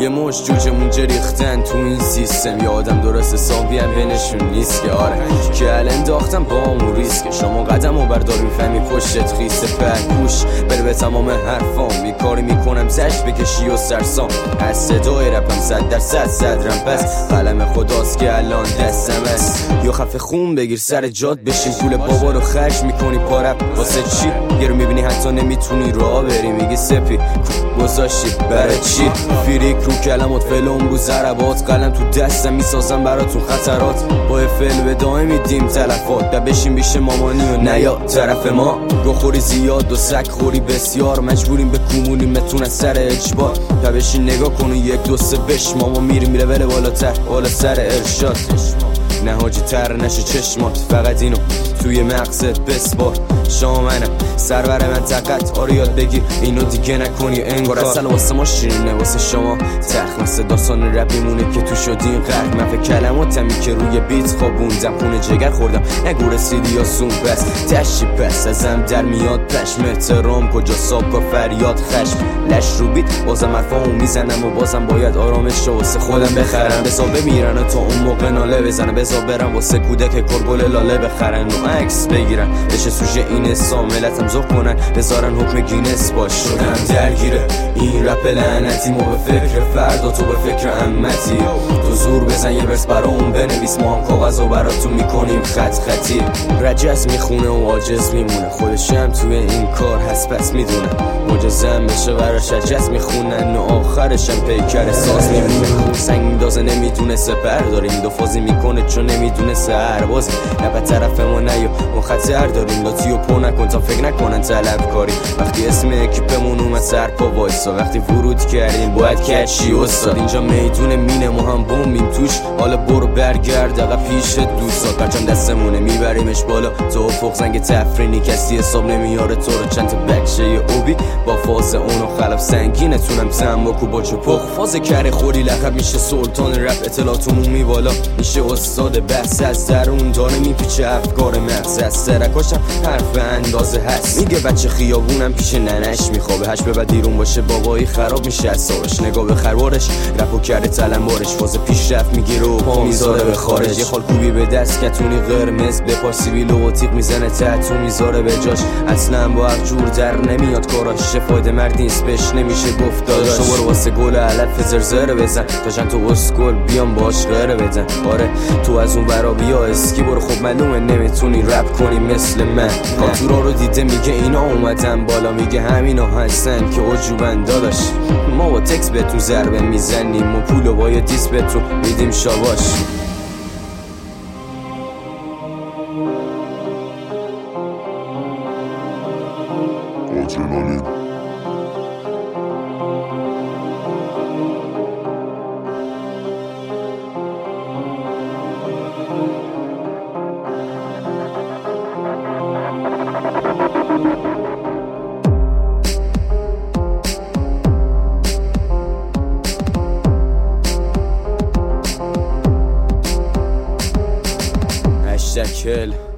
یه مش جوجمون ریختن تو این سیستم. یه آدم درست حسابی هم بینشون نیست که آره که الان انداختم با همون ریسک. شما قدم و بردار میفهمی پشتت خیسه پرگوش بره به تمام حرفام. یه کاری میکنم زشت بکشی و سرسام. از صدای رپم 100% صدرم پس قلم خداست که الان دستم است. یا خفه خون بگیر سر جاد بشین پول بابا رو خرج میکنی پارب واسه چی؟ یه رو میبینی حتی نمیتونی راه بری میگی سپی گذاشتی برای چی؟ فیریک رو کلمات فلم رو ضربات قلم تو دستم میسازم براتون خطرات. با فعل به دائم میدیم تلفات و بشین بیش مامانی و نیا طرف ما. گوخوری زیاد و سگ خوری بسیار مجبوریم به کومونیمتون از سر اجبار. و بشین نگاه کن و 1 2 3 بش ماما میریم لول بالاتر بالا سر ارشاد. نه حاجی تر نشه چشمات فقط اینو توی مغزت بسپار. شما منم سرور منطقت آره یاد بگیر اینو دیگه نکنی انگار اصلا واسه ما شیرینه واسه شما تخت. مثل داستان رپ میمونه که تو شدین غرق. من فکر کلماتمی که روی بیت خوابوندم خونه جگر خوردم نگو رسیدی یا سون بس تشی پس ازم در میاد پشم احترام کجا ساب و فریاد خشم لش رو بیت بازم حرفامو میزنم و بازم باید آرامش رو واسه خودم بخرم. بزا بمیرن تا اون موقع ناله بزنم بزا برم واسه کودک کرگل لاله بخرن و عکس بگیرن بشه سوژه این ساملتم زخ کنن بذارن حکم گینس باش. شدم درگیره این رپ لعنتی ما به فکر فردا تو به فکر امتی. تو زور بزن یه برس برام بنویس ما هم کاغذ و براتون میکنیم خط خطی. رجز میخونه و عاجز میمونه خودشم توی این کار هست پس میدونه مجزم بشه براش عجز میخونن و آخرشم پیکر ساز میمونه. سنگ میدازه نمیدونه سپر داریم دو فازی میکنه چون نمیدونه سهر بازی نه به طرف ما نیا ما خطر داریم لاتی و پو نکن تا فکر نکنن طلب کاری. وقتی اسم اکیپمون اومد سر پا وایسا وقتی ورود کردیم باید کچی استاد. اینجا میدون مینه ما هم بومیم توش حالا برو برگرد اقا پیش دوستا پرچم دستمونه میبریمش بالا تو افق زنگ تفرینی کسی حساب نمیاره تو رو چند تا بکشه اوبی با فاز اونو خلف سنگینتونم تنباکو با چپخ فاز کره خوری لقب میشه سلطان رپ اطلاعات عمومی بالا میشه استاد بحث از درون داره میپیچه افکار مغز از سرکاشم حرف اندازه هست. میگه بچه خیابونم پیش ننش میخوابه هش به بعد دیرون باشه بابایی خراب میشه اصابش نگاه به خروارش رپو کرده تلمبارش فاز پیشرفت میگیره و پا میذاره به خارج. یه خال کوبی به دست کتونی قرمز به پا سیبیل و تیغ میزنه تحتو میذاره به جاش اصلا با هر جور در نمیاد کاراش. فایده مردی نیست بهش نمیشه گفت داداش. تو برو واسه گل علف زرزره بزن تا چند تا اسکل بیام باش غره بدن. آره تو از اون برا بیا اسکی برو خب معلومه نمیتونی رپ کنی مثل من. کانتورا رو دیده میگه اینا اومدن بالا میگه همینا هستن که عجوبن داداش. ما با تکس بهتون ضربه میزنیم و پولو با یه دیس بهتون میدیم شاباش. آدرنالین هشتکل